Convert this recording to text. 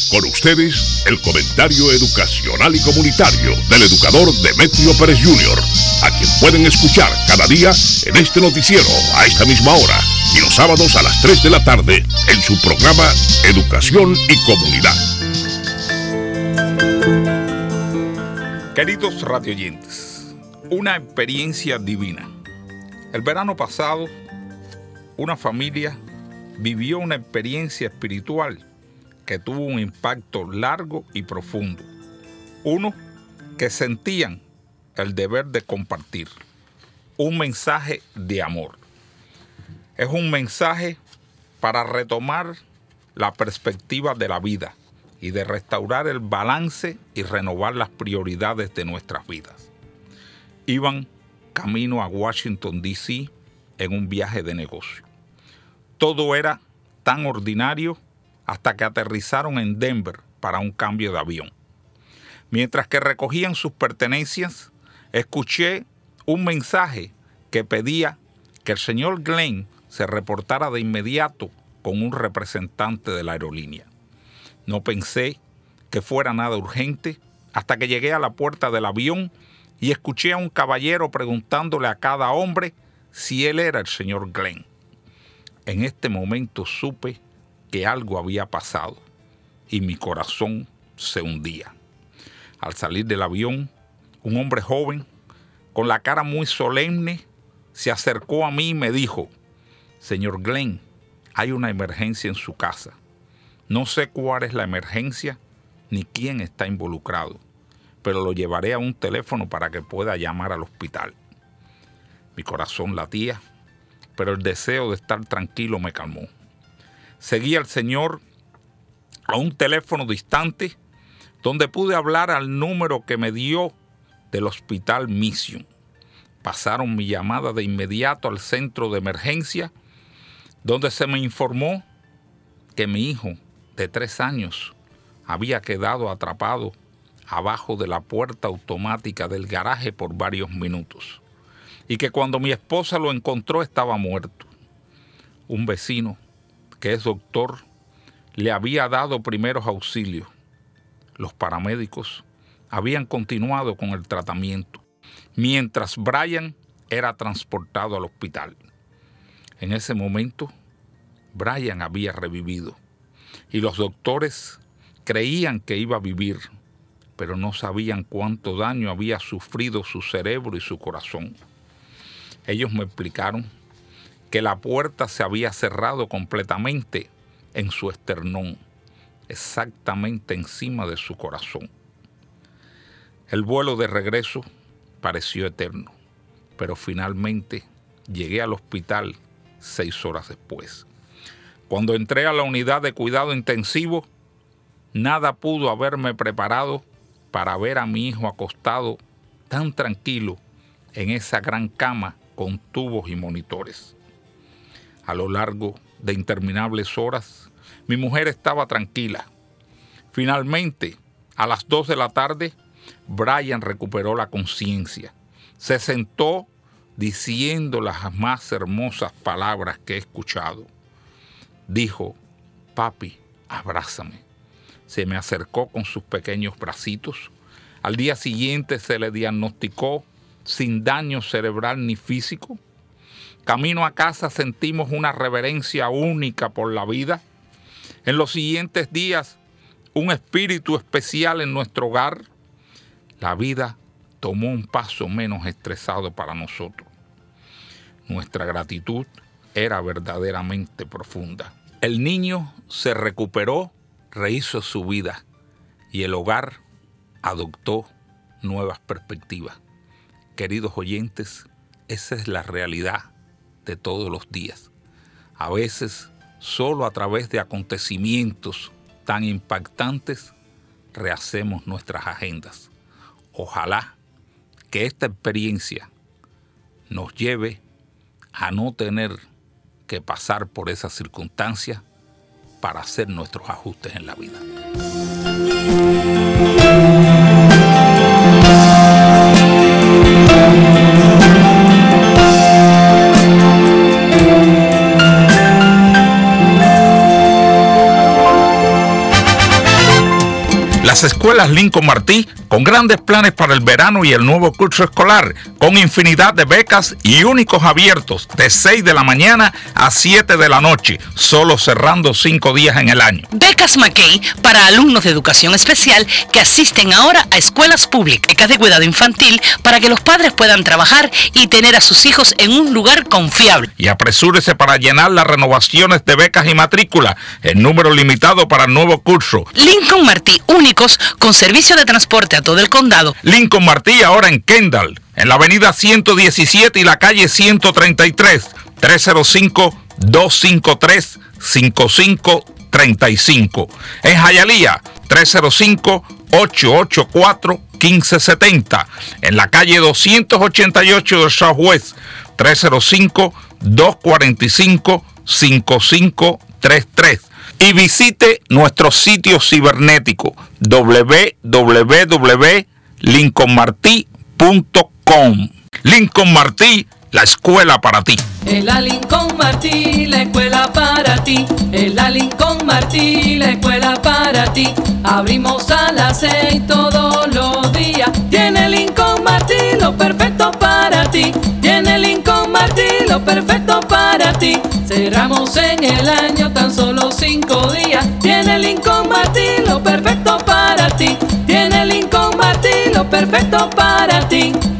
Con ustedes, el comentario educacional y comunitario del educador Demetrio Pérez Jr., a quien pueden escuchar cada día en este noticiero a esta misma hora y los sábados a las 3 de la tarde en su programa Educación y Comunidad. Queridos radioyentes, una experiencia divina. El verano pasado, una familia vivió una experiencia espiritual que tuvo un impacto largo y profundo. Uno, que sentían el deber de compartir un mensaje de amor. Es un mensaje para retomar la perspectiva de la vida y de restaurar el balance y renovar las prioridades de nuestras vidas. Iban camino a Washington, D.C. en un viaje de negocio. Todo era tan ordinario hasta que aterrizaron en Denver para un cambio de avión. Mientras que recogían sus pertenencias, escuché un mensaje que pedía que el señor Glenn se reportara de inmediato con un representante de la aerolínea. No pensé que fuera nada urgente hasta que llegué a la puerta del avión y escuché a un caballero preguntándole a cada hombre si él era el señor Glenn. En este momento supe que algo había pasado y mi corazón se hundía. Al salir del avión, un hombre joven, con la cara muy solemne, se acercó a mí y me dijo: «Señor Glenn, hay una emergencia en su casa. No sé cuál es la emergencia ni quién está involucrado, pero lo llevaré a un teléfono para que pueda llamar al hospital». Mi corazón latía, pero el deseo de estar tranquilo me calmó. Seguí al señor a un teléfono distante donde pude hablar al número que me dio del Hospital Mission. Pasaron mi llamada de inmediato al centro de emergencia, donde se me informó que mi hijo de 3 años había quedado atrapado abajo de la puerta automática del garaje por varios minutos y que cuando mi esposa lo encontró estaba muerto. Un vecino, que es doctor, le había dado primeros auxilios. Los paramédicos habían continuado con el tratamiento, mientras Brian era transportado al hospital. En ese momento, Brian había revivido y los doctores creían que iba a vivir, pero no sabían cuánto daño había sufrido su cerebro y su corazón. Ellos me explicaron que la puerta se había cerrado completamente en su esternón, exactamente encima de su corazón. El vuelo de regreso pareció eterno, pero finalmente llegué al hospital 6 horas después. Cuando entré a la unidad de cuidado intensivo, nada pudo haberme preparado para ver a mi hijo acostado tan tranquilo en esa gran cama con tubos y monitores. A lo largo de interminables horas, mi mujer estaba tranquila. Finalmente, a las 2 de la tarde, Brian recuperó la conciencia. Se sentó diciendo las más hermosas palabras que he escuchado. Dijo: «Papi, abrázame». Se me acercó con sus pequeños bracitos. Al día siguiente se le diagnosticó sin daño cerebral ni físico. Camino a casa sentimos una reverencia única por la vida. En los siguientes días, un espíritu especial en nuestro hogar. La vida tomó un paso menos estresado para nosotros. Nuestra gratitud era verdaderamente profunda. El niño se recuperó, rehizo su vida y el hogar adoptó nuevas perspectivas. Queridos oyentes, esa es la realidad de todos los días. A veces, solo a través de acontecimientos tan impactantes, rehacemos nuestras agendas. Ojalá que esta experiencia nos lleve a no tener que pasar por esas circunstancias para hacer nuestros ajustes en la vida. Las escuelas Lincoln Martí, con grandes planes para el verano y el nuevo curso escolar, con infinidad de becas y únicos abiertos de 6 de la mañana a 7 de la noche, solo cerrando 5 días en el año. Becas McKay para alumnos de educación especial que asisten ahora a escuelas públicas. Becas de cuidado infantil para que los padres puedan trabajar y tener a sus hijos en un lugar confiable. Y apresúrese para llenar las renovaciones de becas y matrícula en número limitado para el nuevo curso. Lincoln Martí, únicos con servicio de transporte a todo el condado. Lincoln Martí ahora en Kendall, en la avenida 117 y la calle 133, 305-253-5535. En Hialeah, 305-884-1570. En la calle 288 del Southwest, 305-245-5533. Y visite nuestro sitio cibernético www.lincolnmarti.com. Lincoln Martí, la escuela para ti. En la Lincoln Martí, la escuela para ti. En la Lincoln Martí, la escuela para ti. Abrimos a las 6 todos los días. Tiene Lincoln Martí lo perfecto para ti. Tiene Lincoln Martí lo perfecto para ti. Cerramos en el año tan solo 5 días. Tiene Lincoln Martí lo perfecto para ti. Tiene Lincoln Martí lo perfecto para ti.